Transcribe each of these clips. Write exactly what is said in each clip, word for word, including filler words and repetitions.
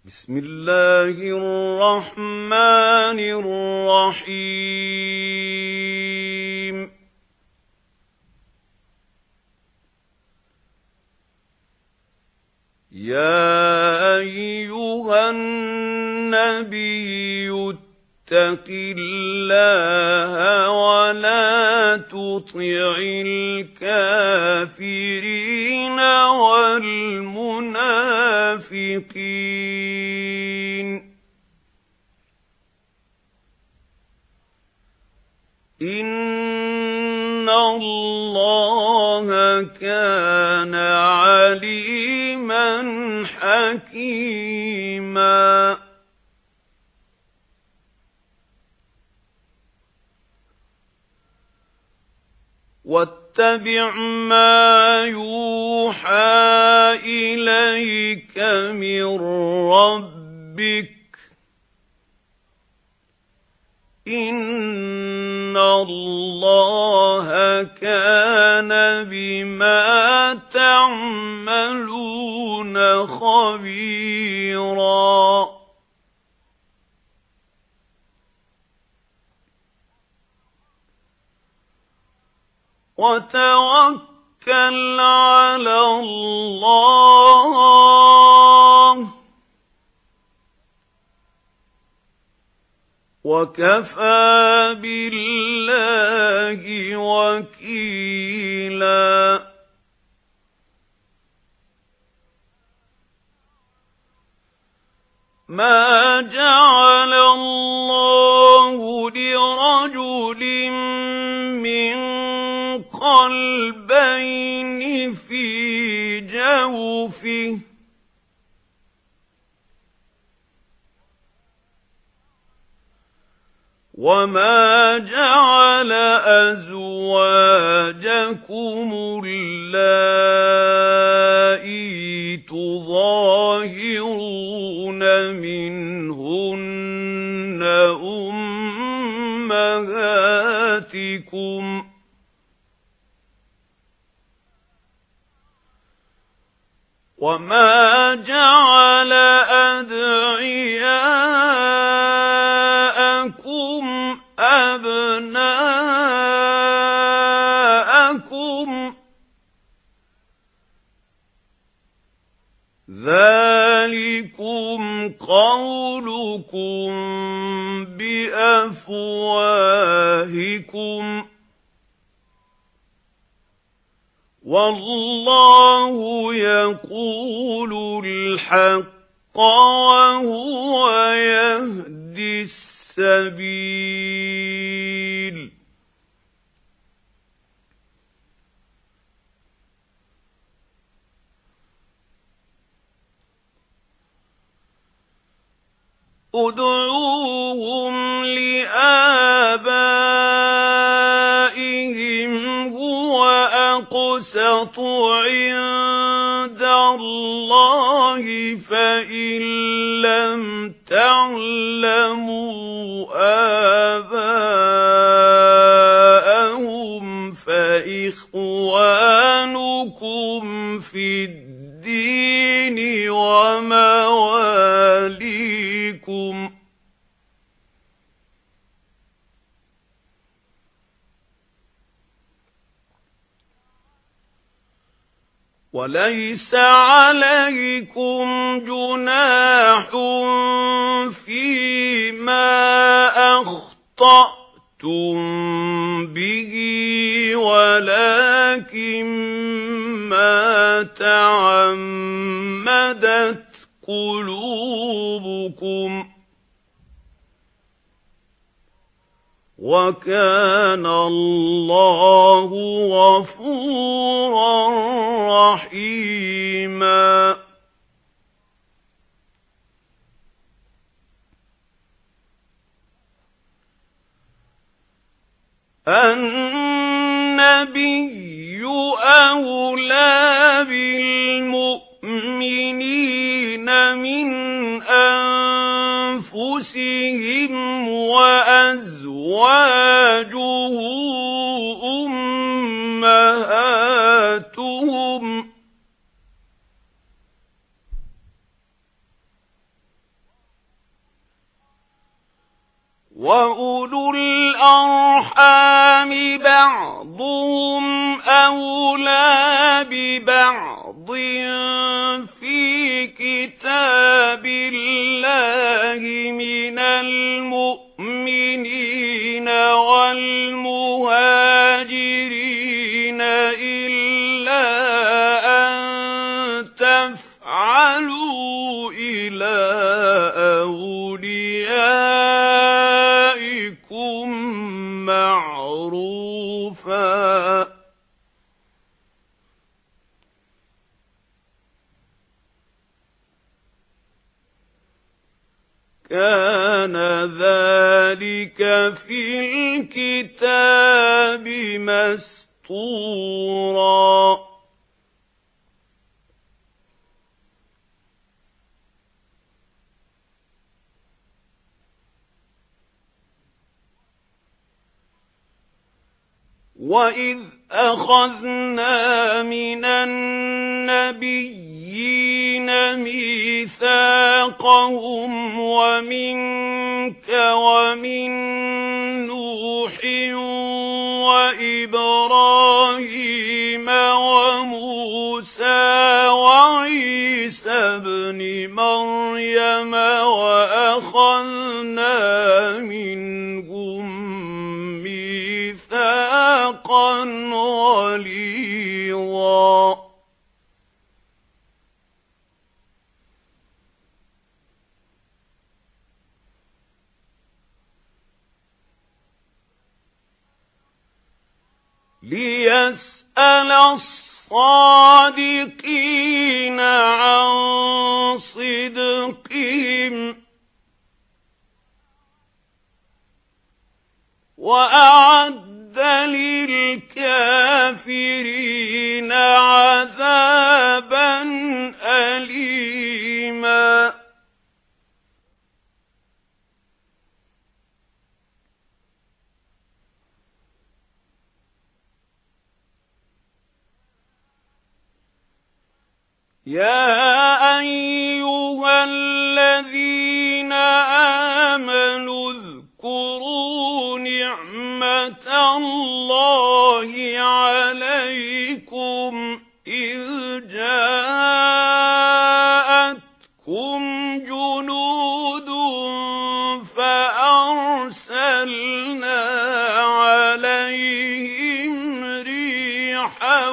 بسم الله الرحمن الرحيم يا أيها النبي اتق الله ولا تطع الكافرين والمنافقين إن الله كان عليما حكيما واتبع ما يوحى إليك من ربك إن الله كان بما تعملون خبيرا وتوكل على الله وكفى بالله وكيلا ما جعل الله لرجل من قلبين في جوفه وما جعل أزواجكم اللائي تظاهرون منهن أمهاتكم وما جعل أدعياءكم أبناءكم ذلكم قولكم بأفواهكم والله يقول الحق وهو يهدي السبيل ادعوهم لآبائهم هو أقسط عند الله فإن لم تعلموا آباءهم فإخوانكم في الدين ومواليكم وليس عليكم جناح فيما أخطأتم به ولكن ما تعمدت قلوبكم وكان الله غفورا رحيما النبي أولى بالمؤمنين من أنفسهم وأزواجه أمهاتهم وَأُولُو الْأَرْحَامِ بَعْضُهُمْ أَوْلَى بِبَعْضٍ فِي كِتَابِ اللَّهِ مِنَ الْمُؤْمِنِينَ وَالْمُهَاجِرِينَ إِلَّا أَن تَفْعَلُوا إِلَى أَوْلِيَائِكُمْ مَعْرُوفًا. كَانَ ذَلِكَ فِي الْكِتَابِ مَسْطُورًا. وَإِذْ أَخَذْنَا مِنَ النَّبِيِّينَ مِيثَاقَهُمْ وَمِنكَ وَمِن نُّوحٍ وَإِبْرَاهِيمَ وَمُوسَى وَعِيسَى ابْنِ مَرْيَمَ وَأَخَذْنَا مِنْهُم مِّيثَاقًا غَلِيظًا. لِيَسْأَلَ الصَّادِقِينَ عَن صِدْقِهِمْ وَأَعَدَّ لِلْكَافِرِينَ عَذَابًا أَلِيمًا. يَا أَيُّهَا الَّذِينَ آمَنُوا اذْكُرُوا نِعْمَةَ اللَّهِ عَلَيْكُمْ إِذْ جَاءَتْكُمْ جُنُودٌ فَأَرْسَلْنَا عَلَيْهِمْ رِيحًا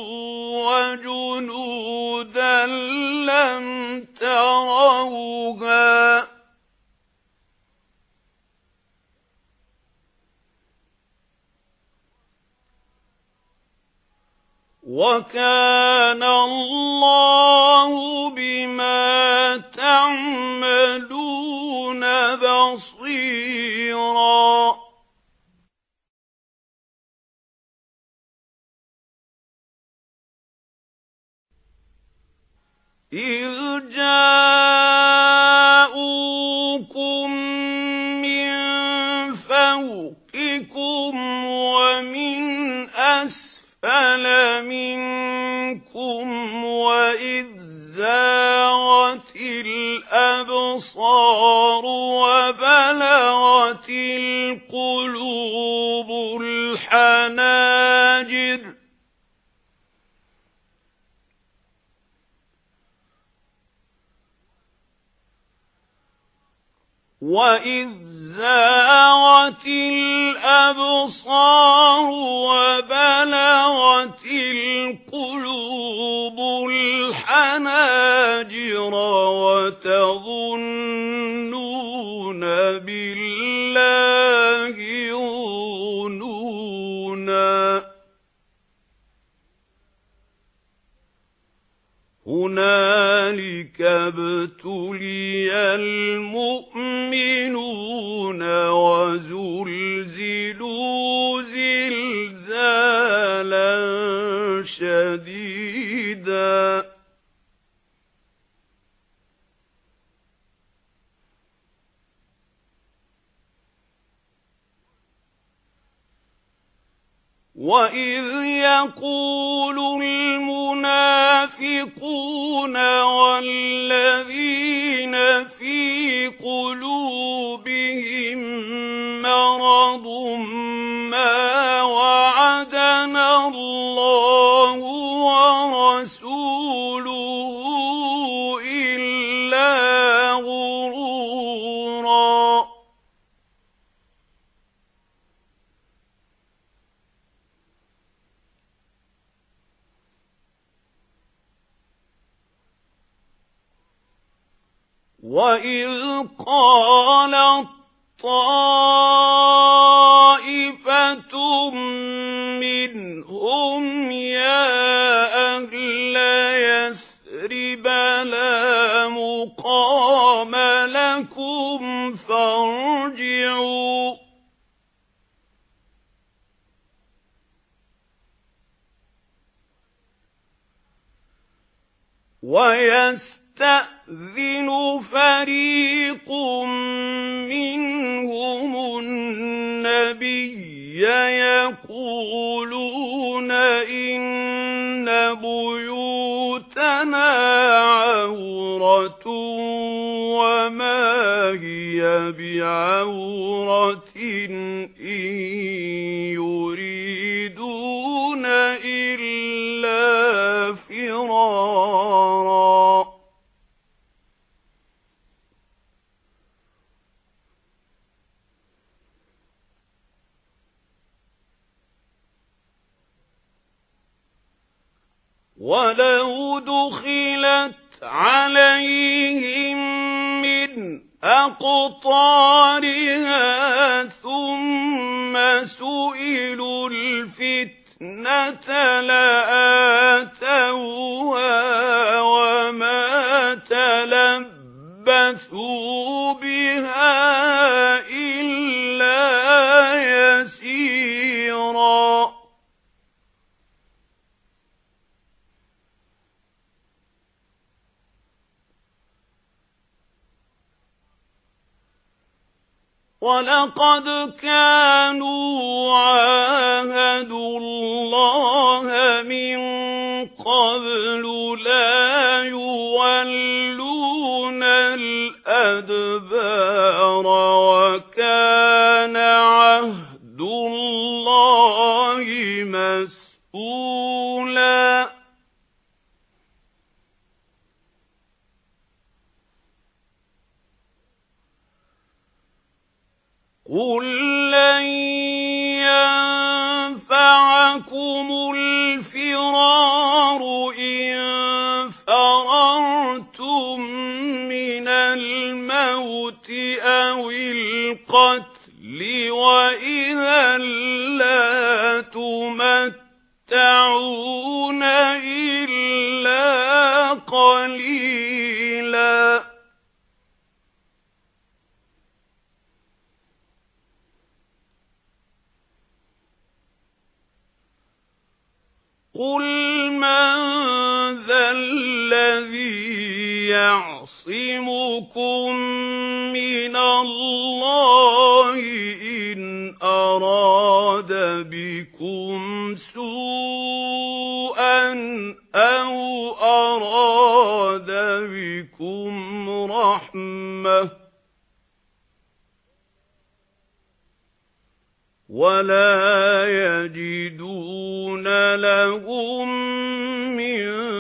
وَجُنُودًا لَّمْ تَرَوْهَا وَكَانَ اللَّهُ بِمَا تَعْمَلُونَ بَصِيرًا. إِذْ جَاءُوكُم مِّن فَوْقِكُمْ وَمِنْ أَسْفَلَ مِنكُمْ وَإِذْ زَاغَتِ الْأَبْصَارُ وَبَلَغَتِ الْقُلُوبُ الْحَنَاجِرَ وَإِذْ زَاغَتِ الْأَبْصَارُ وَبَلَغَتِ الْقُلُوبُ الْحَنَاجِرَ وَتَظُنُّونَ بِاللَّهِ الظُّنُونَا. هُنَالِكَ ابْتُلِيَ الْمُؤْمِنُونَ وَزُلْزِلُوا زِلْزَالًا شَدِيدًا. وَإِذْ يَقُولُ الْمُنَافِقُونَ وَالَّذِينَ فِي قُلُوبِهِم قُولُوا إِلَّا غُرُورًا وَإِذْ قَالَت طَّائِفَةٌ مِّنْهُمْ يَا أَهْلَ يَثْرِبَ لَا مُقَامَ لَكُمْ فَارْجِعُوا وَيَسْتَأْذِنُ فَرِيقٌ مِّنْهُمُ النَّبِيَّ يَقُولُونَ إِنَّ بُيُوتَنَا عَوْرَةٌ وَمَا هِيَ بِعَوْرَةٍ إِن يُرِيدُونَ إِلَّا فِرَارًا وَلَوْ دُخِلَتْ عَلَيْهِمْ مِنْ أَقْطَارِهَا ثُمَّ سُئِلُوا الْفِتْنَةَ لَآتَوْهَا وَمَا تَلَبَّثُوا بِهَا إِلَّا يَسِيرًا وَلَقَدْ كَانُوا عَاهَدُوا اللَّهَ مِنْ قَبْلُ لَا يُوَلُّونَ الْأَدْبَارَ وَكَانَ عَهْدُ اللَّهِ مَسْئُولًا قُل لَّن يَنفَعَكُمُ الْفِرَارُ إِن فَرَرْتُم مِّنَ الْمَوْتِ أَوِ الْقَتْلِ وَإِذًا لَّا تُمَتَّعُونَ إِلَّا قَلِيلًا قُلْ مَنْ ذَا الَّذِي يَعْصِمُكُم مِّنَ اللَّهِ إِنْ أَرَادَ بِكُمْ سُوءًا أَوْ أَرَادَ بِكُمْ رَحْمَةً وَلَا يَجِدُونَ لَهُم مِّن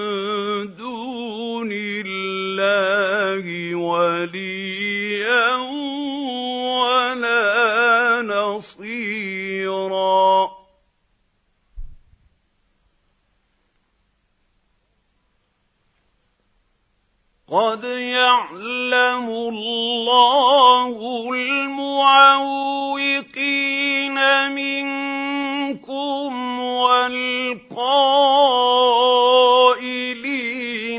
دُونِ اللَّهِ وَلِيًّا وَلَا نَصِيرًا قَدْ يَعْلَمُ اللَّهُ الْمُعَوِّقِينَ مِنكُمْ وَالْقَائِلِينَ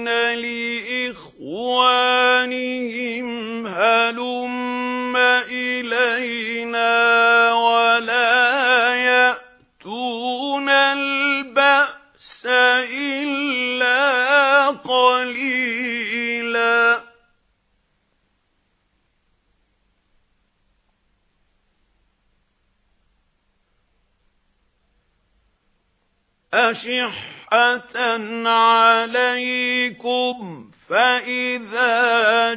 لِإِخْوَانِهِمْ هَلُمَّ إِلَيْنَا وَلَا يَأْتُونَ الْبَأْسَ إِلَّا قَلِيلًا أَشِحَّةً عَلَيْكُمْ فَإِذَا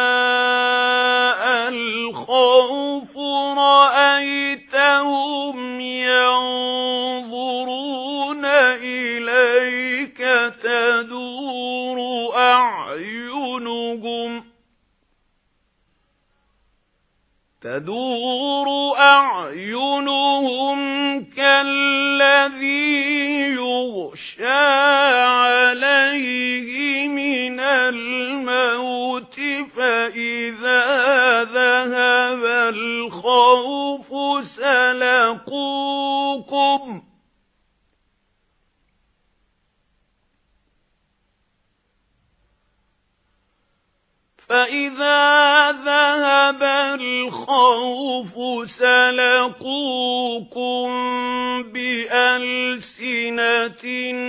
جَاءَ الْخَوْفُ رَأَيْتَهُمْ يَنظُرُونَ إِلَيْكَ تَدُورُ أعينهم تدور أعينهم كالذي يغشى عليه من الموت فإذا ذهب الخوف سلقوكم فإذا ذهب الخوف سلقوكم بألسنة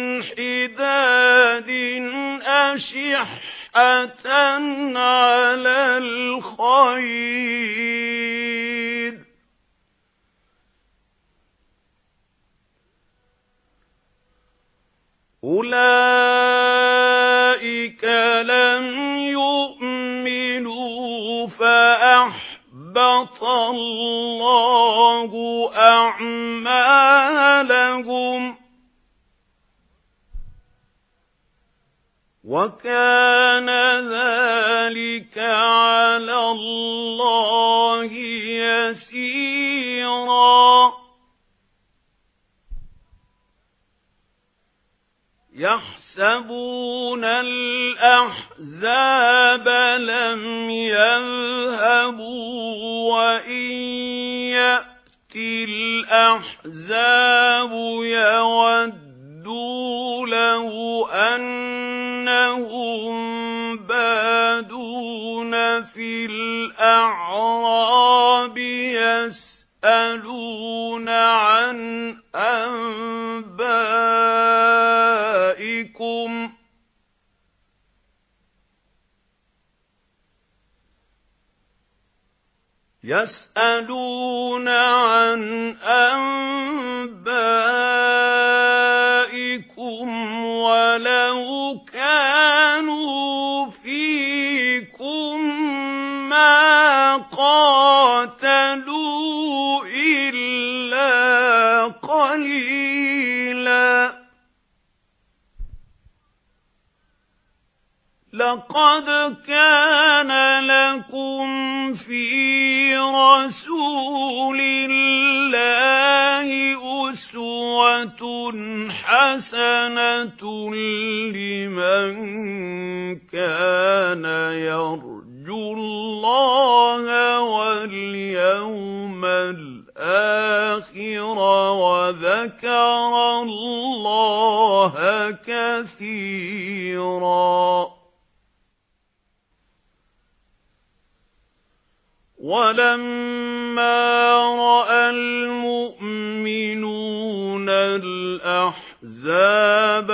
حداد أشحة على الخير أولئك لم يؤمنوا فأحبط الله أعمالهم وكان ذلك على الله يسيرا يحسبون الأحزاب لم يذهبوا وإن يأتي الأحزاب يودوا لو أنهم بادون في الأعراب يسألون عن أنبائكم يسألون عن أنبائكم ولو كانوا فيكم ما قاتلوا إلا قليلا لقد كان لكم في رسول الله أسوة حسنة لمن كان يرجو الله واليوم الآخر وذكر الله كثيرا ولما رأى المؤمنون الأحزاب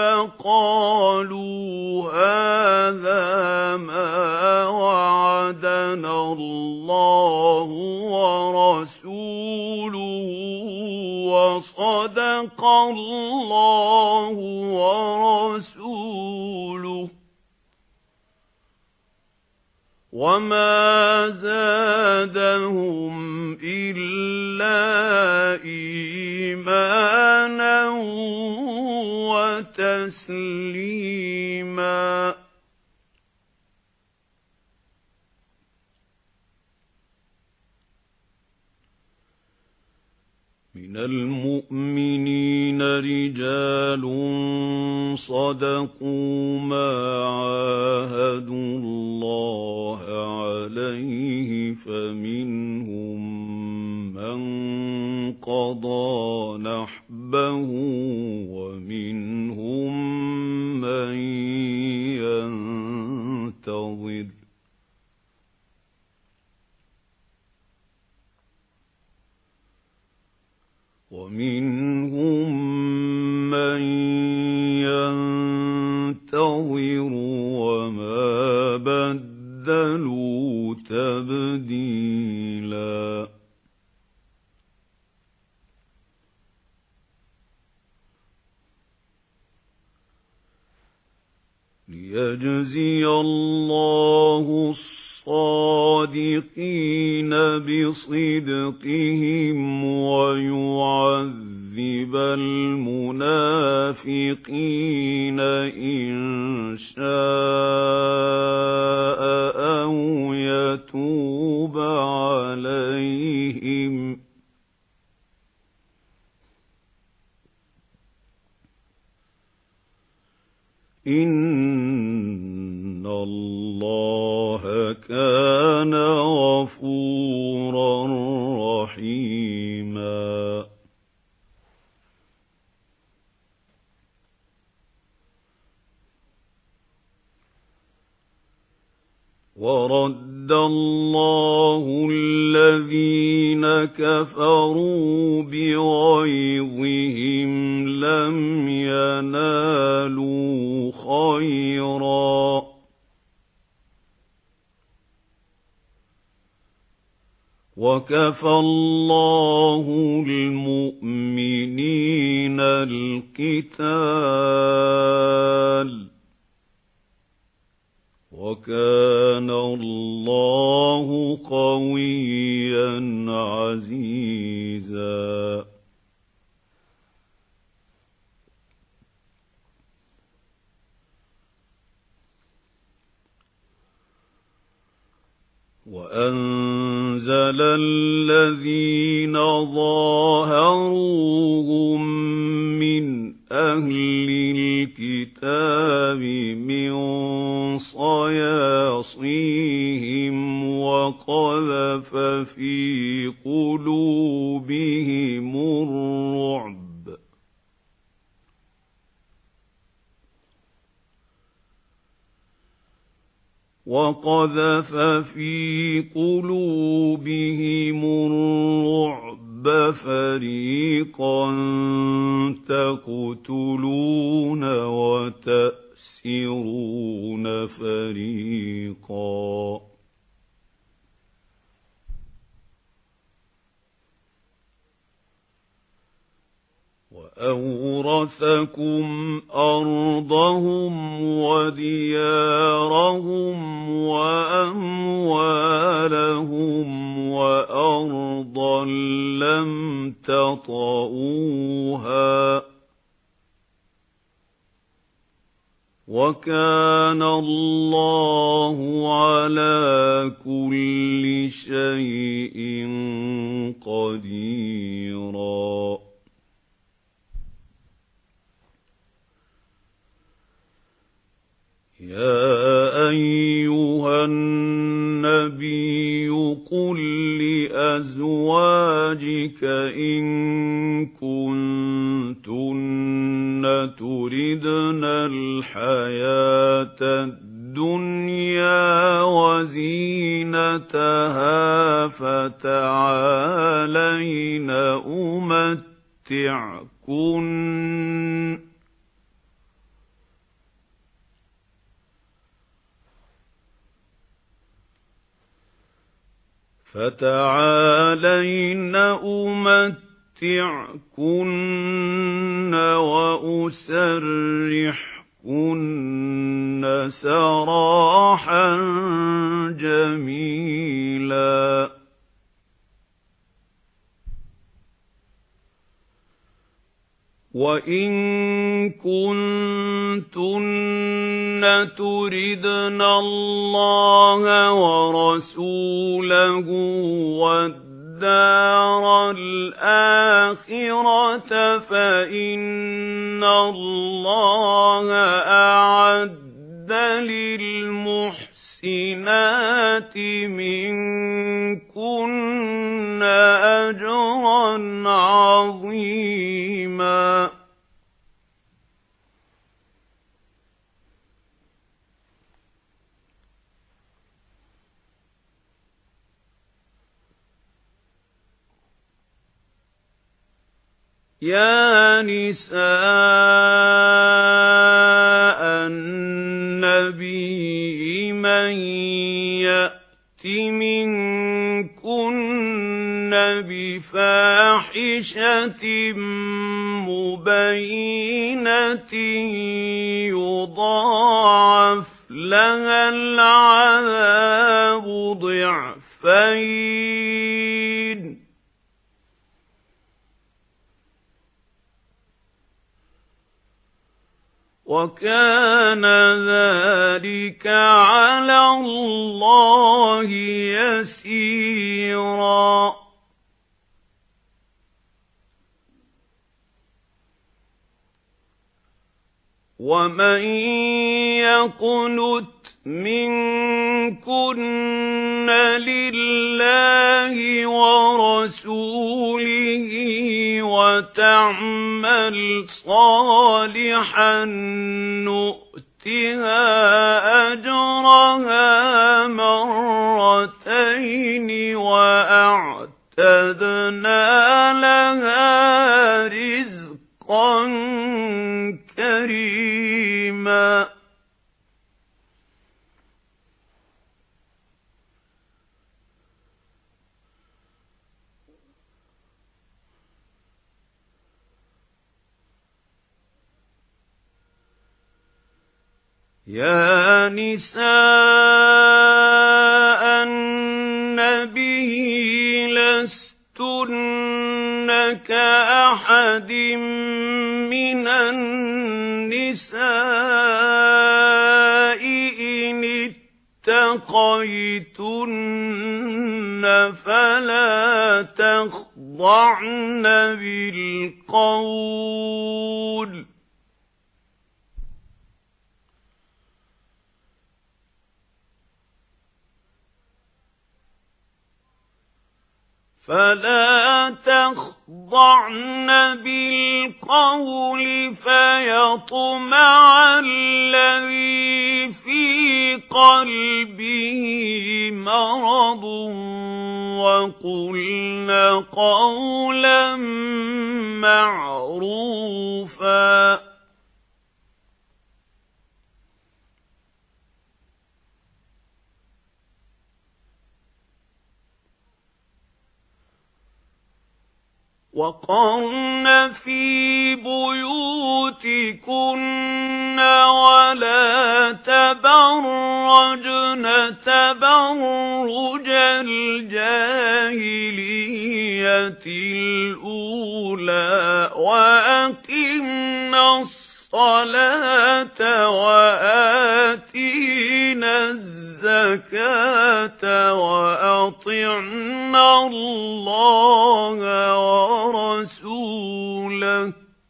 قالوا هذا ما وعدنا الله ورسوله وصدق الله ورسوله وما زادهم إلا إيمانا وتسليما من المؤمنين رجال صدقوا ما عاهدوا الله عليه فمنهم من قضى نحبه ومنهم من ينتظر ومنهم من ينتظر وما بدلوا تبديلا ليجزي الله الصادقين بصدقهم ويعذب المنافقين إن شَاءَ أَوْ يَتُوبَ عَلَيْهِمْ إِنَّ اللَّهَ كَانَ غَفُورًا رَّحِيمًا. وَرَدَّ اللَّهُ الَّذِينَ كَفَرُوا بِغَيْظِهِمْ لَمْ يَنَالُوا خَيْرًا وَكَفَى اللَّهُ الْمُؤْمِنِينَ الْقِتَالَ وَكَانَ اللَّهُ قَوِيًّا عَزِيزًا. وَأَنزَلَ الَّذِينَ ظَاهَرُوهُم مِّنْ أَهْلِ الْكِتَابِ مِنْ صَيَاصِيهِمْ وَقَذَفَ فِي قُلُوبِهِمُ الرُّعْبَ وَقَذَفَ فِي قُلُوبِهِمُ الرُّعْبَ فَرِيقًا تَقْتُلُونَ وَتَأْسِرُونَ فَرِيقًا. وَأَوْرَثَكُمْ أَرْضَهُمْ وَدِيَارَهُمْ وَأَمْوَالَهُمْ وَأَرْضًا لَّمْ تَطَئُوهَا وَكَانَ اللَّهُ عَلَى كُلِّ شَيْءٍ قَدِيرًا. يَا أَيُّهَا النَّبِيُّ قُل لِّأَزْوَاجِكَ إِن كُنتُنَّ تُرِدْنَ الْحَيَاةَ الدُّنْيَا وَزِينَتَهَا فَتَعَالَيْنَ أُمَتِّعْكُنَّ فَتَعَالَيْنَ أُمَتِّعْكُنَّ وَأُسَرِّحْكُنَّ سَرَاحًا جَمِيلًا. وَإِن كُنتُنَّ تُرِدْنَ اللَّهَ وَرَسُولَهُ وَالدَّارَ الْآخِرَةَ فَإِنَّ اللَّهَ أَعَدَّ لِلْمُحْسِنَاتِ مِنكُنَّ أَجْرًا عَظِيمًا. يَا نِسَاءَ النَّبِيِّ مَن يَأْتِ مِنكُنَّ بِفَاحِشَةٍ مُبَيِّنَةٍ يُضَاعَفْ لَهَا الْعَذَابُ ضِعْفَيْنِ وَكَانَ ذَلِكَ عَلَى اللَّهِ يَسِيرًا وَمَن يَقْنُتْ مِنكُنَّ لِلَّهِ وَرَسُولِهِ وَتَعْمَلْ صَالِحًا نُؤْتِهَا أَجْرَهَا مَرَّتَيْنِ وَأَعْتَدْنَا لَهَا رِزْقًا كَرِيمًا يَا نِسَاءَ النَّبِيِّ لَسْتُنَّ كَأَحَدٍ مِّنَ النِّسَاءِ إِنِ اتَّقَيْتُنَّ فَلَا تَخْضَعْنَ بِالْقَوْلِ فَلَا تَخْضَعْنَ بِالْقَوْلِ فَيَطْمَعَ الَّذِي فِي قَلْبِهِ مَرَضٌ وَقُلْنَ قَوْلًا مَّعْرُوفًا وَقَرْنَ فِي بُيُوتِكُنَّ وَلَا تَبَرَّجْنَ تَبَرُّجَ الْجَاهِلِيَّةِ الْأُولَى وَأَقِمْنَ الصَّلَاةَ وَآتِينَ الزَّكَاةَ وَأَطِعْنَ اللَّهَ وَرَسُولَهُ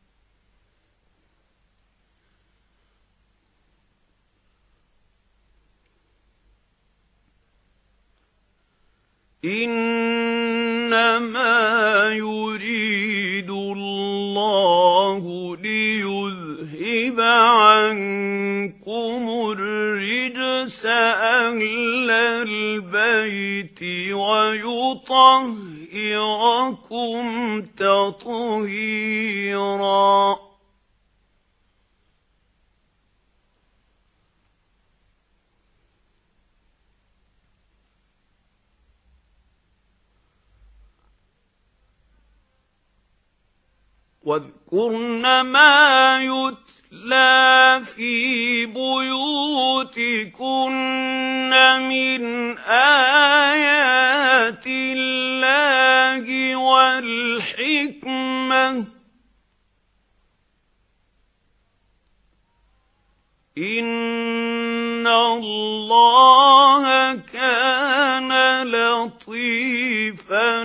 إِنَّمَا يُرِيدُ اللَّهُ لِيُذْهِبَ عَنكُمُ الرِّجْسَ أَهْلَ الْبَيْتِ وَيُطَهِّرَكُمْ تَطْهِيرًا وَاذْكُرْنَ مَا يُتْلَى فِي بُيُوتِكُنَّ مِنْ آيَاتِ اللَّهِ وَالْحِكْمَةِ إِنَّ اللَّهَ كَانَ لَطِيفًا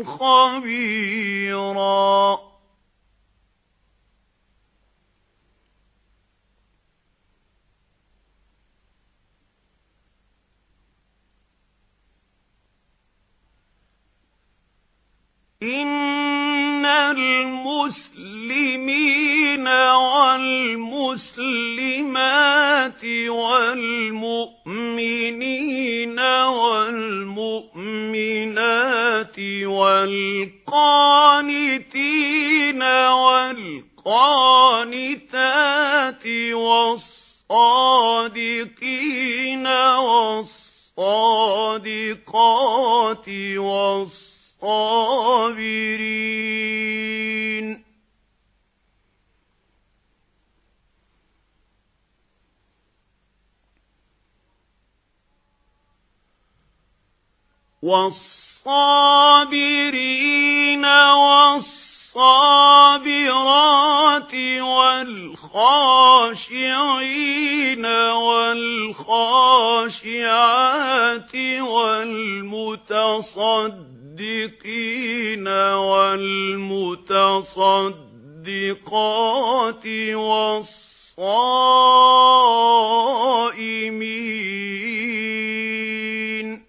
خَبِيرًا إِنَّ الْمُسْلِمِينَ وَالْمُسْلِمَاتِ وَالْمُؤْمِنِينَ وَالْمُؤْمِنَاتِ وَالْقَانِتِينَ وَالْقَانِتَاتِ وَالصَّادِقِينَ وَالصَّادِقَاتِ وَالصَّابِرِينَ والصابرين والصابرات والخاشعين والخاشعات والمتصدقين والمتصدقات والصائمين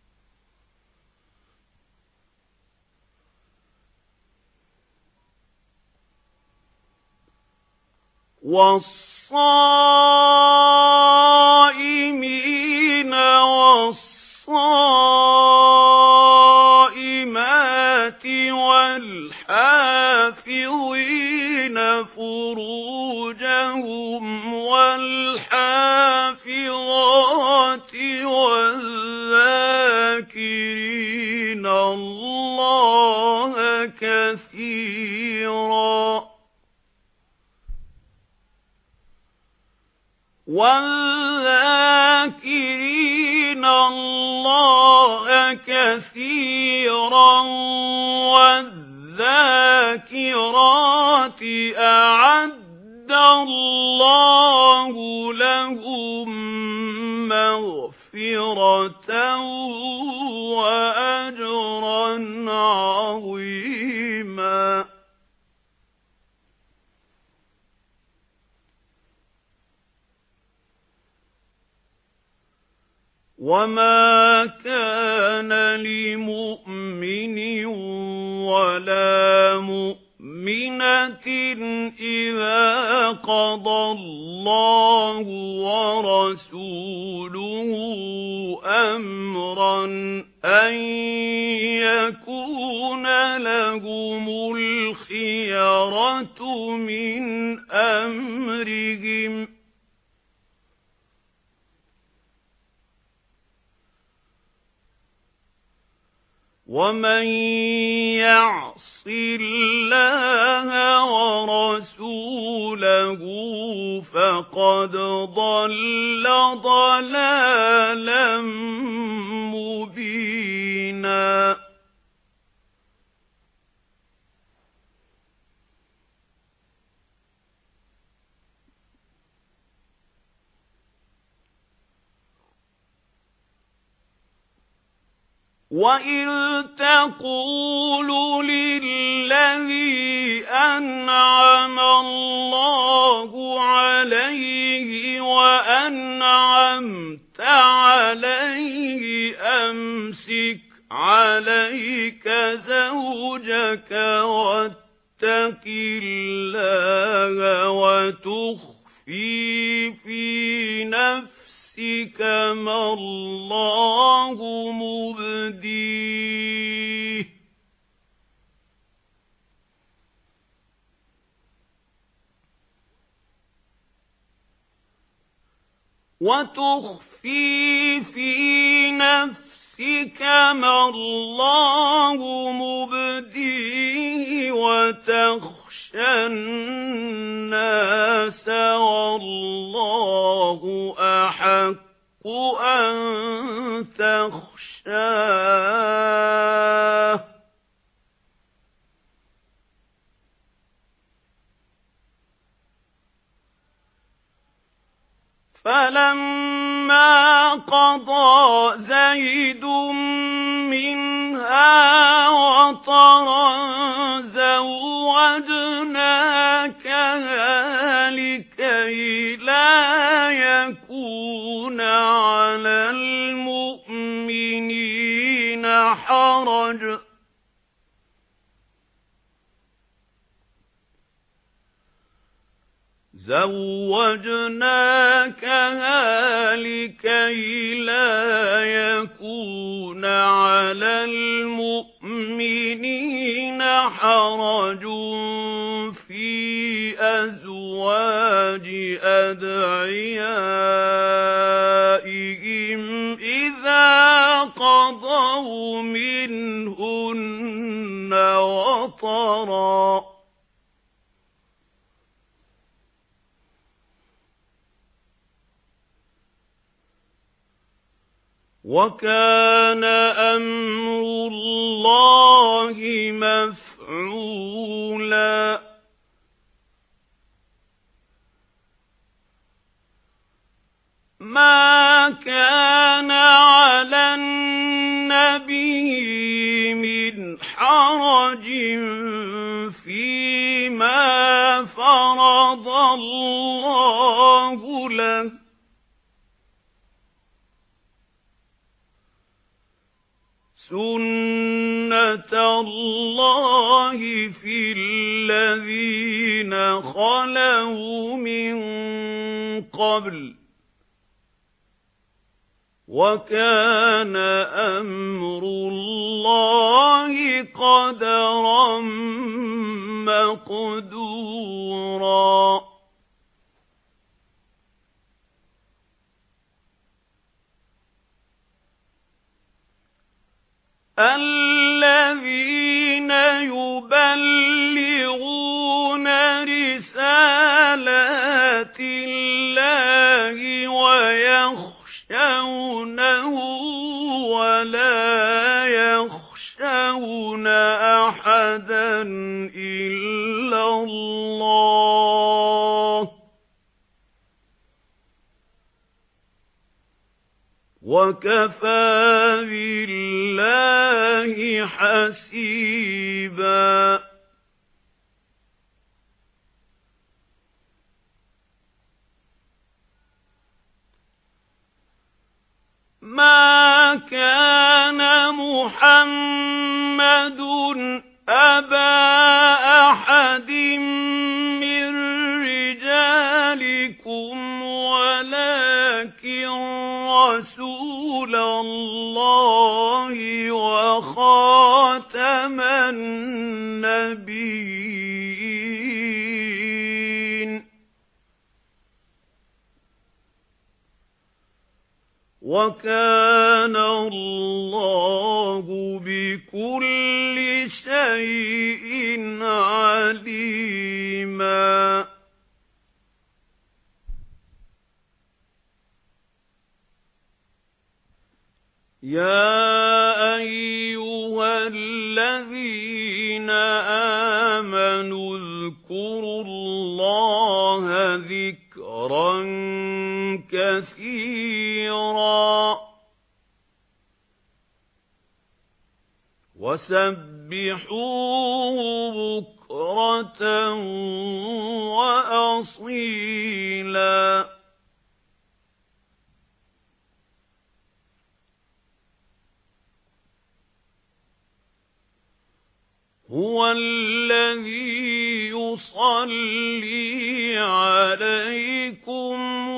والصائمين والصائمات والحافظين فروجهم والحافظات والذاكرين الله كثيرا والذاكرين الله كثيرا والذاكرات أعد الله لهم مغفرة وأجرا عظيما. وما كان لمؤمن ولا مؤمنة إذا قضى الله ورسوله أمرا أن يكون لهم الخيرة من أمرهم ومن يعص الله ورسوله فقد ضل ضلالا مبينا. وَإِذْ تَقُولُ لِلَّذِي أَنْعَمَ اللَّهُ عَلَيْهِ وَأَنْعَمْتَ عَلَيْهِ أَمْسِكْ عَلَيْكَ زَوْجَكَ وَاتَّقِ اللَّهَ وَتُخْفِي فِي نَفْسِكَ مَا اللَّهُ مُبْدِيهِ وتخفي في نفسك ما الله مبديه وتخشى الناس والله أحق أن تخشاه فَلَمَّا قَضَى زَيْدٌ مِنْهَا وَطَرًا زَوَّجْنَاكَهَا لِكَيْ لَا يَكُونَ عَلَى الْمُؤْمِنِينَ حَرَجٌ زَوَّجْنَاكَهَا لِكَيْ لَا يَكُونَ عَلَى الْمُؤْمِنِينَ حَرَجٌ فِي أَزْوَاجِ أَدْعِيَائِهِمْ إِذَا قَضَوْا مِنْهُنَّ وَطَرًا وَكَانَ أَمْرُ اللَّهِ مَفْعُولًا سُنَّةَ اللَّهِ فِي الَّذِينَ خَلَوْا مِن قَبْلُ وَكَانَ أَمْرُ اللَّهِ قَدَرًا مَّقْدُورًا الَّذِينَ يُبَلِّغُونَ رِسَالَاتِ اللَّهِ وَيَخْشَوْنَهُ وَلَا يَخْشَوْنَ أَحَدًا إِلَّا اللَّهَ وَكَفَى بِاللَّهِ حَسِيبًا مَا كَانَ مُحَمَّدٌ أَبَا أَحَدٍ مِّن رِّجَالِكُمْ وَلَكِن رَّسُولَ اللَّهِ وَخَاتَمَ النَّبِيِّينَ وَكَانَ اللَّهُ بِكُلِّ شَيْءٍ عَلِيمًا يَا أَيُّهَا الَّذِينَ آمَنُوا اذْكُرُوا اللَّهَ ذِكْرًا كَثِيرًا وَسَبِّحُوهُ بُكْرَةً وَأَصِيلًا هُوَ الَّذِي يُصَلِّي عَلَيْكُمْ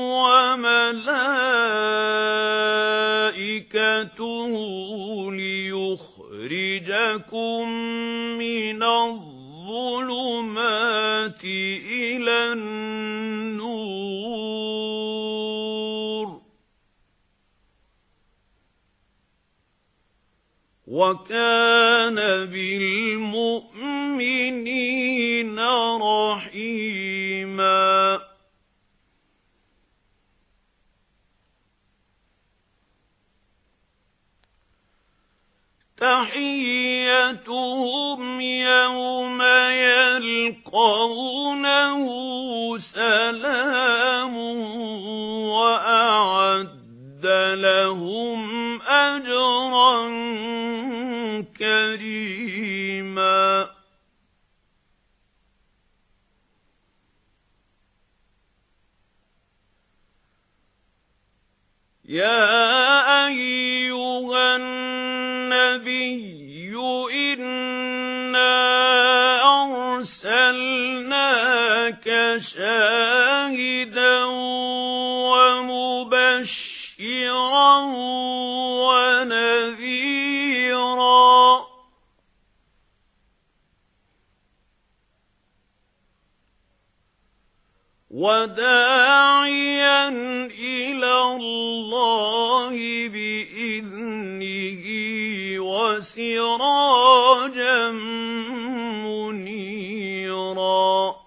وَمَلَائِكَتُهُ لِيُخْرِجَكُم مِّنَ الظُّلُمَاتِ إِلَى النُّورِ وَكَانَ بِالْمُؤْمِنِينَ رَحِيمًا تَحِيَّتُهُمْ يَوْمَ يَلْقَوْنَهُ سَلَامٌ وَأَعَدَّ لَهُمْ أَجْرًا كَرِيمًا يَا أَيُّهَا النَّبِيُّ إِنَّا أَرْسَلْنَاكَ شَاهِدًا وَمُبَشِّرًا وَنَذِيرًا وَدَاعِيًا إِلَى اللَّهِ بِإِذْنِهِ وَسِرَاجًا مُنِيرًا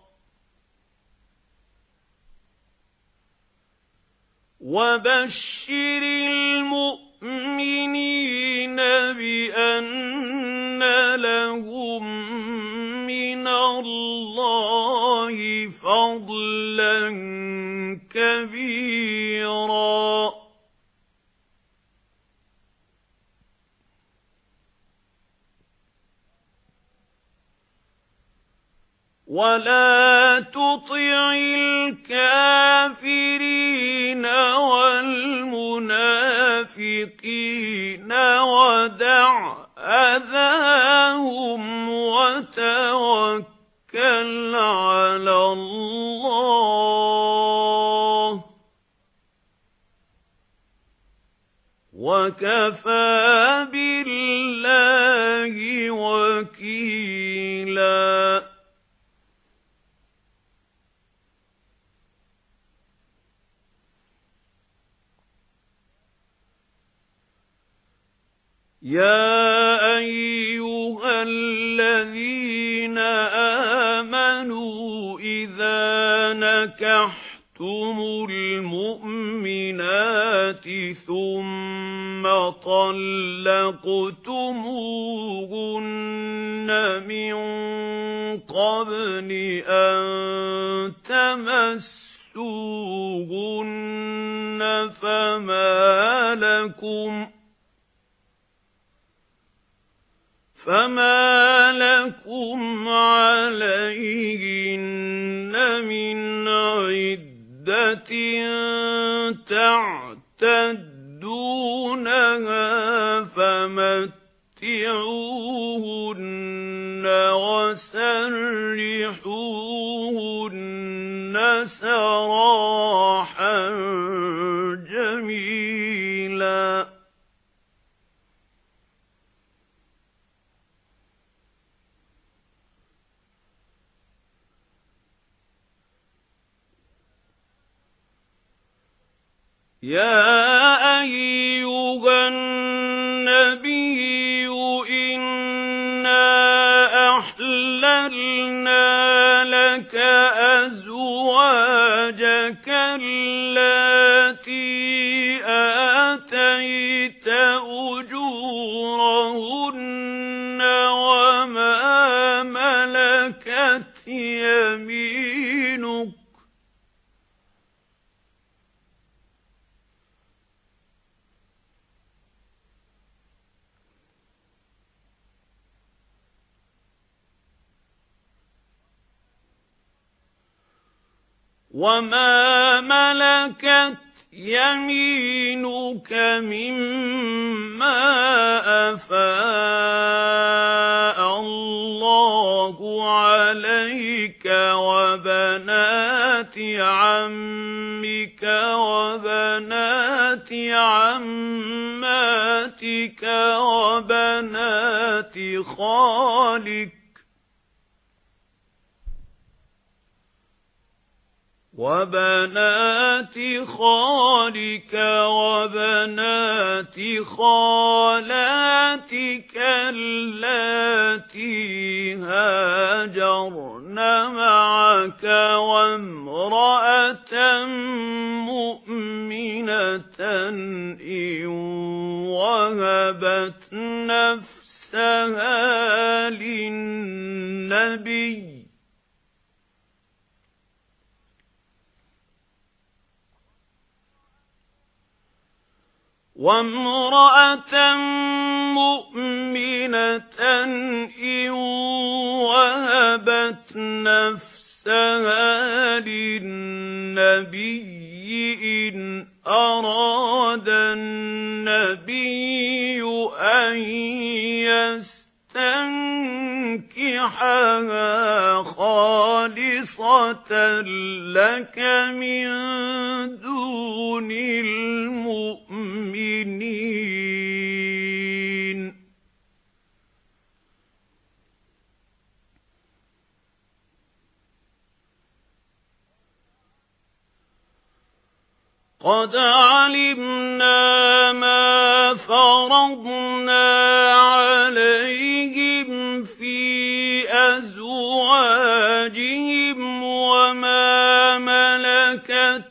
وَبَشِّرِ الْمُؤْمِنِينَ بِأَنَّ لَهُم مِّنَ اللَّهِ فَضْلًا كَبِيرًا ولا تطع الكافرين والمنافقين ودع أذاهم وتوكل على الله وكفى بالله وكيلا. يا أيها الذين آمنوا إذا نكحتم المؤمنات ثم طلقتموهن من قبل أن تمسوهن فما لكم فما لكم عليهن من عدة تعتدونها فمتعوهن وسرحوهن سراحا جميلا. يا أيها النبي إنا أحللنا لك أزواجك اللاتي آتيت أجورهن وما ملكت يمينك وما ملكت يمينك مما أفاء الله عليك وبنات عمك وبنات عماتك وبنات خالك وبنات خالك وبنات خالاتك اللاتي هاجرن معك وامرأة مؤمنة إن وهبت نفسها للنبي وامرأة مؤمنة إن وهبت نفسها للنبي إن أراد النبي أن يستنكحها خالصة لك من دون المؤمنين. قد علمنا ما فرضنا عليهم في أزواجهم وما ملكت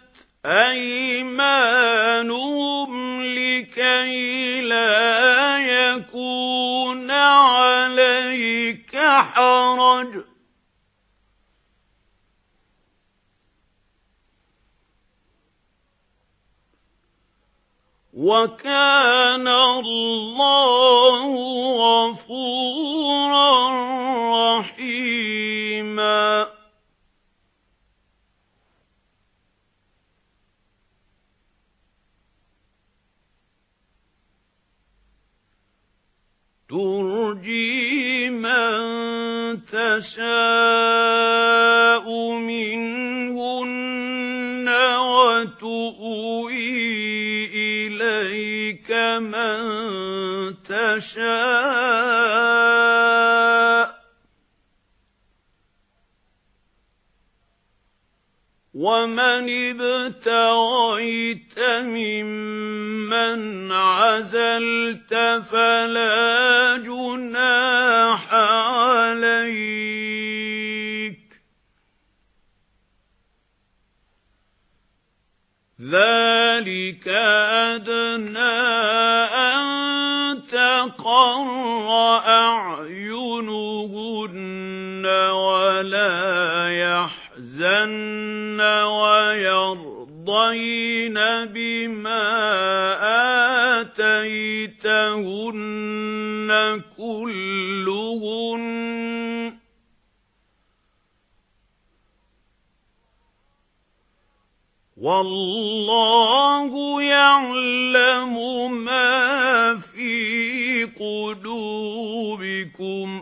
أيمانهم لكي لا يكون عليك حرج وكان الله غفورا رحيما. ترجي من تشاء منهن وتؤوي إليك من تشاء ومن ابتغيت ممن عزلت فلا جناح عليك ذلك أدنى أن تقر أعينهن ولا يحزن ويرضين بما آتيتهن كلهن والله يعلم ما في قلوبكم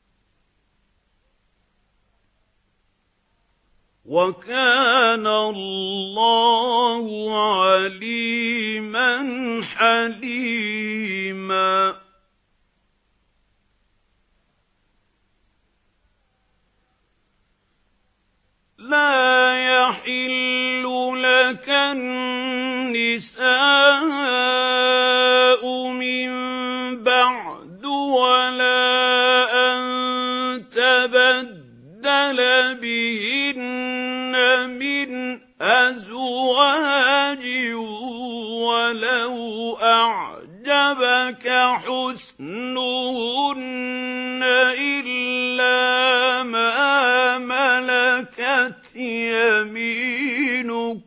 وكان الله عليما حليما لا يحل لك النساء من بعد ولا أن تبدل بهن من أزواج ولو أعجبك حسنهن إلا ما ملكت يمينك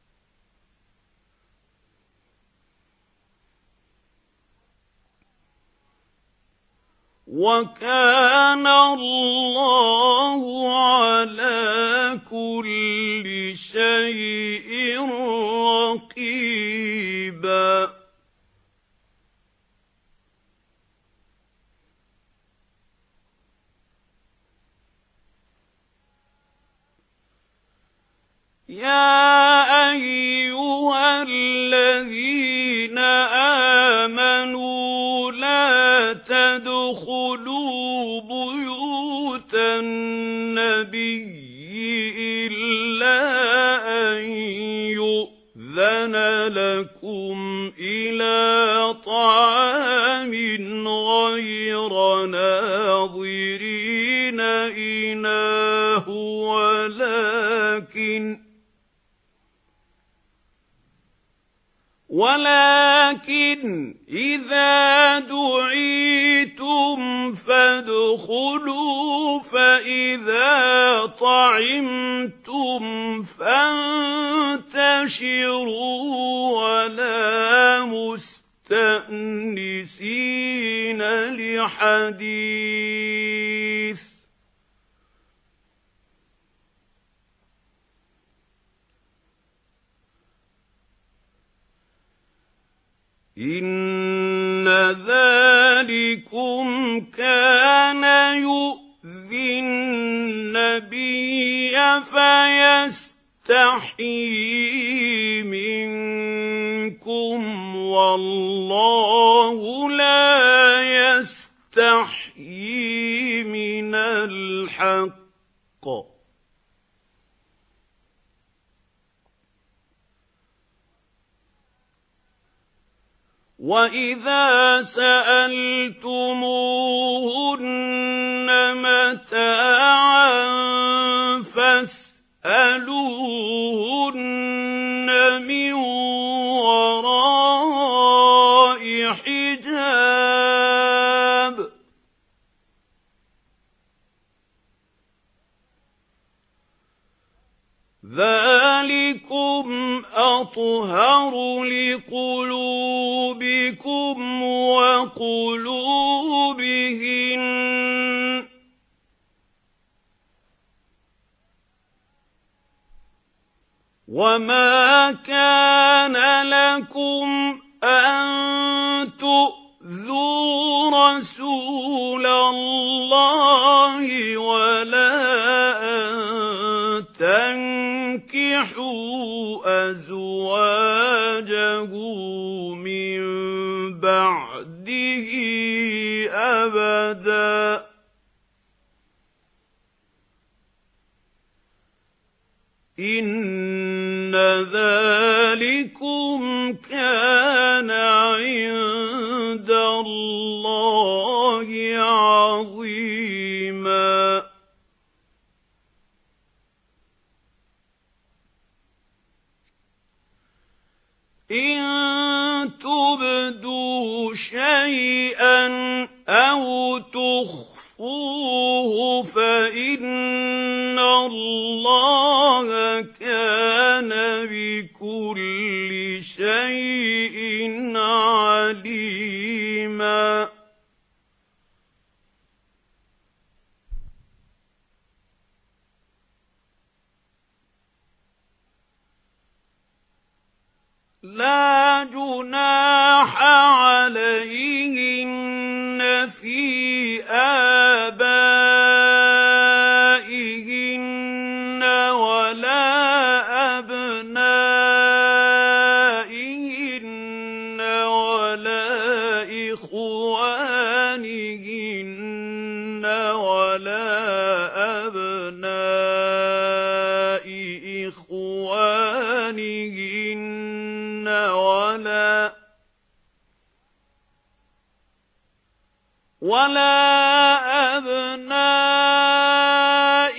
وكان الله على كل شيء رقيبا يا أيها الذين آمنوا لا تدخلوا بيوت النبي إلا أن يؤذن لكم إلى طعام غير ناظرين إناه ولكن ولكن إذا دعيتم فادخلوا فإذا طعمتم فانتشروا ولا مستأنسين لحديث إن ذلكم كان يؤذي النبي فيستحيي منكم والله لا يستحيي من الحق وَإِذَا سَأَلْتُمُوهُنَّ مَتَاعًا فَاسْأَلُوهُنَّ مِنْ وَرَاءِ حِجَابٍ ذَلِكُمْ أَطْهَرُ لِقُلُوبِكُمْ وَقُلُوبِهِنَّ وَمَا كَانَ لَكُمْ أَن تُؤْذُوا رَسُولَ بَعْدِهِ أَبَدًا إِنَّ ذَلِكُمْ كَانَ عِندَ اللَّهِ عَظِيمًا إِن تُبْدُوا شَيْئًا أَوْ تُخْفُوهُ فَإِنَّ اللَّهَ كَانَ بِكُلِّ شَيْءٍ عَلِيمًا لَا جُنَاحَ عَلَيْهِنَّ فِي آبَائِهِنَّ وَلَا أَبْنَائِهِنَّ وَلَا إِخْوَانِهِنَّ وَلَا أَبْنَاءِ إِخْوَانِهِنَّ ولا ولا أبناء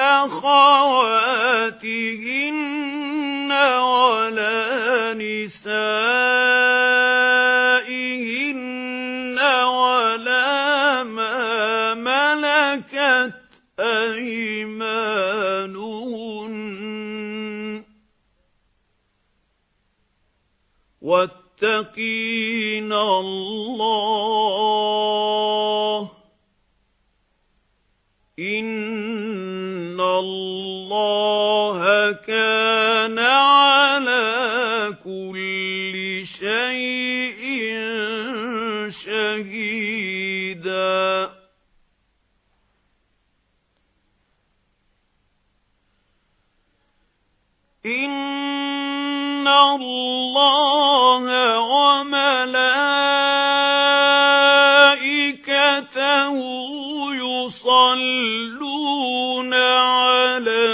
أخواتهن ولا نسائهن ولا ما ملكت أيمانهن واتقين الله إن الله كان على كل شيء شهيدا إن الله وملائكته يصلون على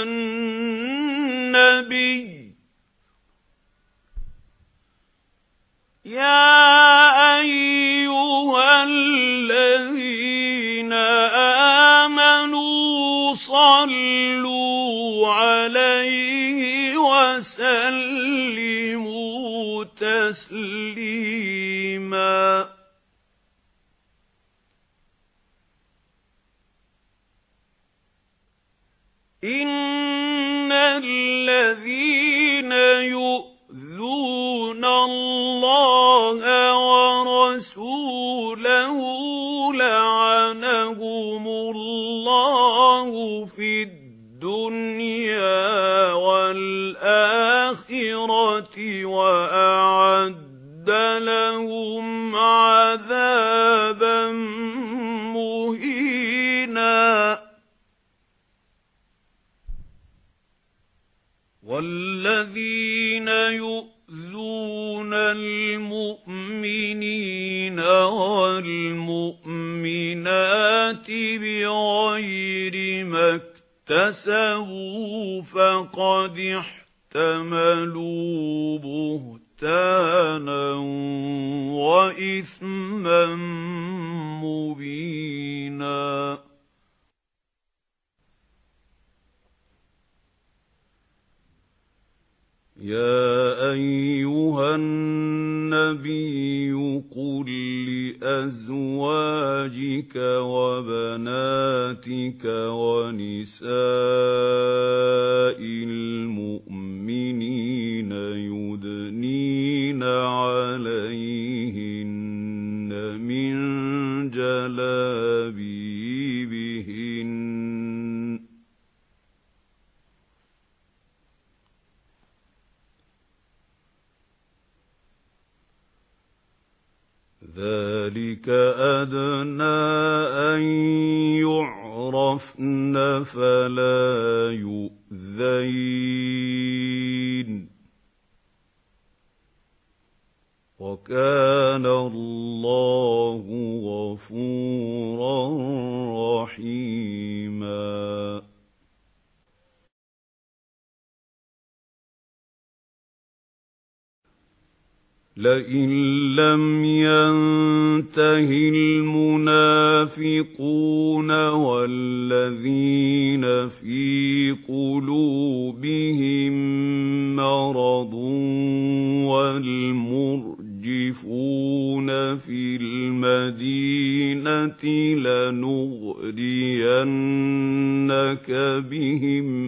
النبي يا أيها الذين آمنوا صلوا عليه وسلموا تسليما إن الذين يؤذون الله ورسوله لعنهم الله في الدنيا والآخرة وأعد لهم عذابا مهينا والذين يؤذون المؤمنين والمؤمنات بغير ما اكتسبوا فقد احتملوا بهتانا وإثما مبينا يا أيها النبي قل لأزواجك وبناتك ونساء المؤمنين يدنين عليهن من جلابيبهن ذلك أدنى أن يعرفن فلا يؤذين وَكَانَ اللَّهُ غَفُورًا رَّحِيمًا. لَئِن لَّمْ يَنتَهِ الْمُنَافِقُونَ وَالَّذِينَ فِي قُلُوبِهِم مَّرَضٌ وَالْمُرْجِفُونَ فِي الْمَدِينَةِ لَنُغْرِيَنَّكَ بِهِمْ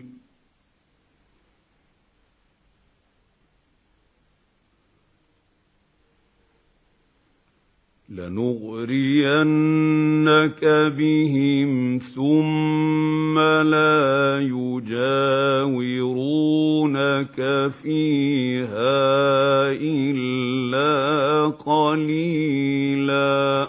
لنغرينك بهم ثم لا يجاورونك فيها إلا قليلا.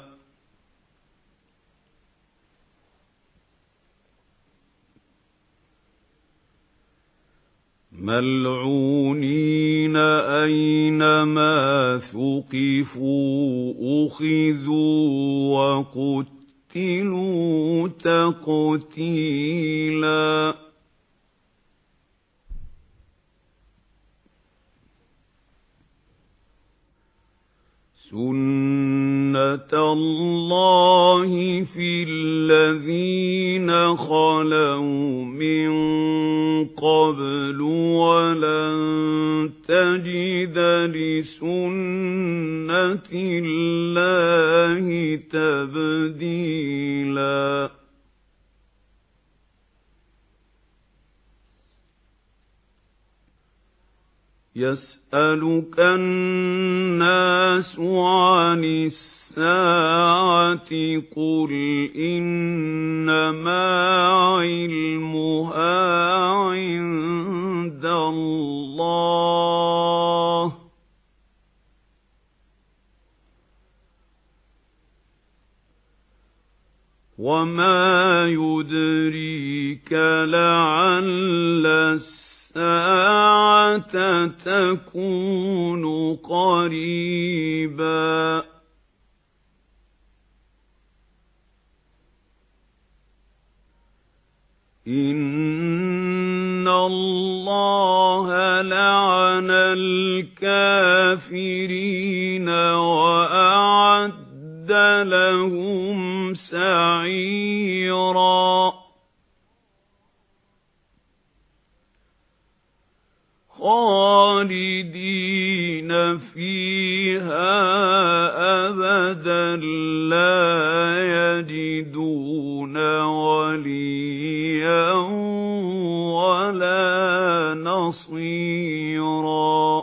ملعونين أينما ثقفوا أخذوا وقتلوا تقتيلا. سُنَّةَ اللَّهِ فِي الَّذِينَ خَلَوْا مِن قَبْلُ وَلَن تَجِدَ لِسُنَّةِ اللَّهِ تَبْدِيلًا. يَسْأَلُكَ النَّاسُ عَنِ السَّاعَةِ قُلْ إِنَّمَا عِلْمُهَا عِندَ اللَّهِ وَمَا يُدْرِيكَ لَعَلَّ السَّاعَةَ تَكُونُ قَرِيبًا. إِنَّ اللَّهَ لَعَنَ الْكَافِرِينَ وَأَعَدَّ لَهُمْ سَعِيرًا. خَالِدِينَ فِيهَا أَبَدًا لَّا يَجِدُونَ وَلِيًّا وَلَا نَصِيرًا.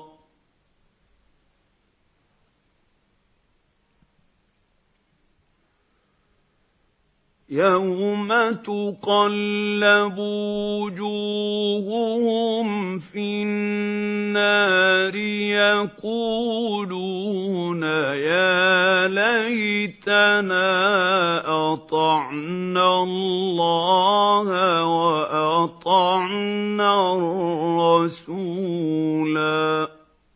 يَوْمَ تُقَلَّبُ وُجُوهُهُمْ فِي النَّارِ يَقُولُونَ يَا لَيْتَنَا أَطَعْنَا اللَّهَ وَأَطَعْنَا الرَّسُولَا.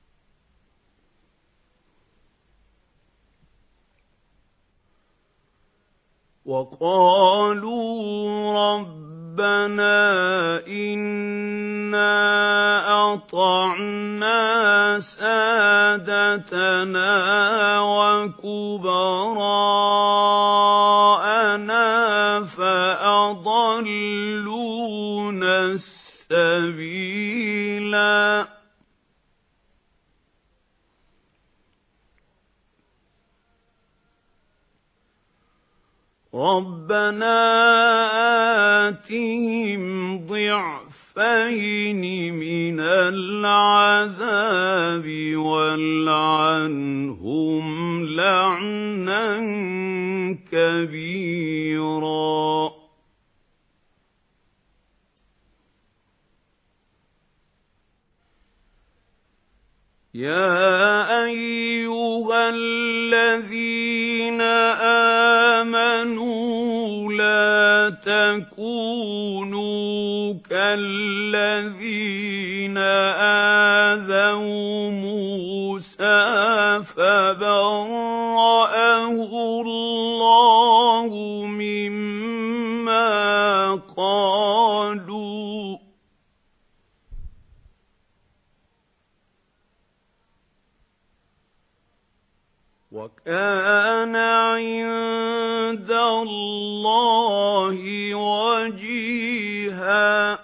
وَقَالُوا رَبَّنَا إِنَّا أَطَعْنَا سَادَتَنَا وَكُبَرَاءَنَا فَأَضَلُّونَا السَّبِيلَا. رَبَّنَا آتِهِمْ ضِعْفَيْنِ مِنَ الْعَذَابِ وَالْعَنْهُمْ لَعْنًا كَبِيرًا. يَا أَيُّهَا الَّذِينَ آمَنُوا لَا تَكُونُوا كَالَّذِينَ آذَوْا مُوسَىٰ فَبَرَأَهُ اللَّهُ مِمَّا قَالُوا وَكَانَ عِندَ اللَّهِ وَجِيهًا.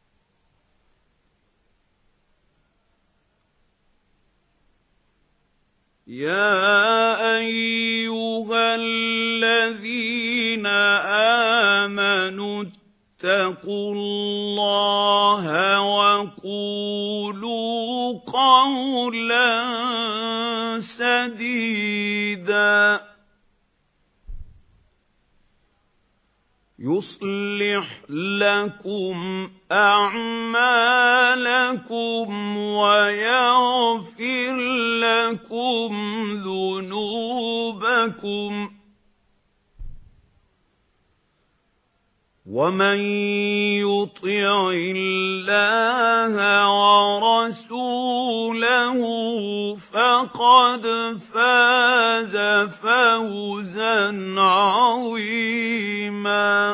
يَا أَيُّهَا الَّذِينَ آمَنُوا اتَّقُوا اللَّهَ وَقُولُوا قَوْلًا سَدِيدًا يُصْلِحْ لَكُمْ أَعْمَالَكُمْ وَيَغْفِرْ لَكُمْ ذُنُوبَكُمْ وَمَن يُطِعِ اللَّهَ وَرَسُولَهُ فَقَدْ فَازَ فَوْزًا عَظِيمًا.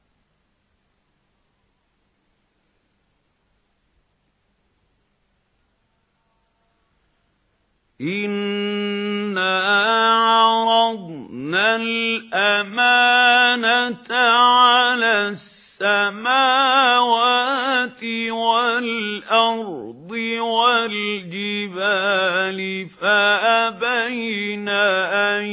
إِنَّا عَرَضْنَا الْأَمَانَةَ عَلَى السَّمَاوَاتِ وَالْأَرْضِ وَالْجِبَالِ فَأَبَيْنَ أَن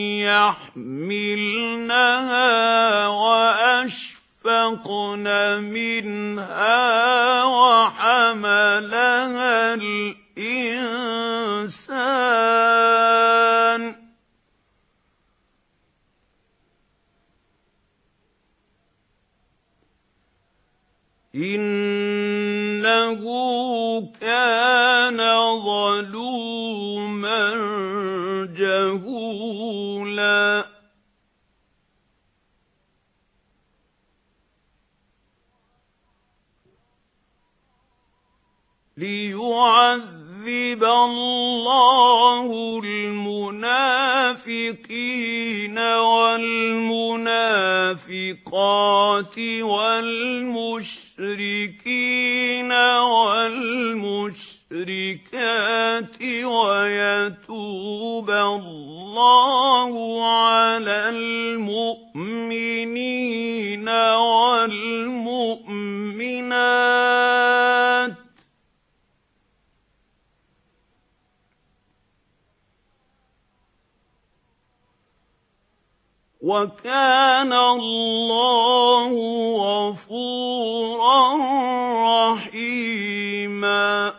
يَحْمِلْنَهَا وَأَشْفَقْنَ مِنْهَا وَحَمَلَهَا الْإِنسَانُ إِنَّهُ كَانَ ظَلُومًا جَهُولًا. لِيُعَذِّبَ اللَّهُ الْمُنَافِقِينَ وَالْمُنَافِقَاتِ وَالْمُشْرِكِينَ وَالْمُشْرِكَاتِ وَيَتُوبَ اللَّهُ عَلَى الْمُؤْمِنِينَ وَالْمُؤْمِنَاتِ وَكَانَ اللَّهُ غَفُورًا رَّحِيمًا.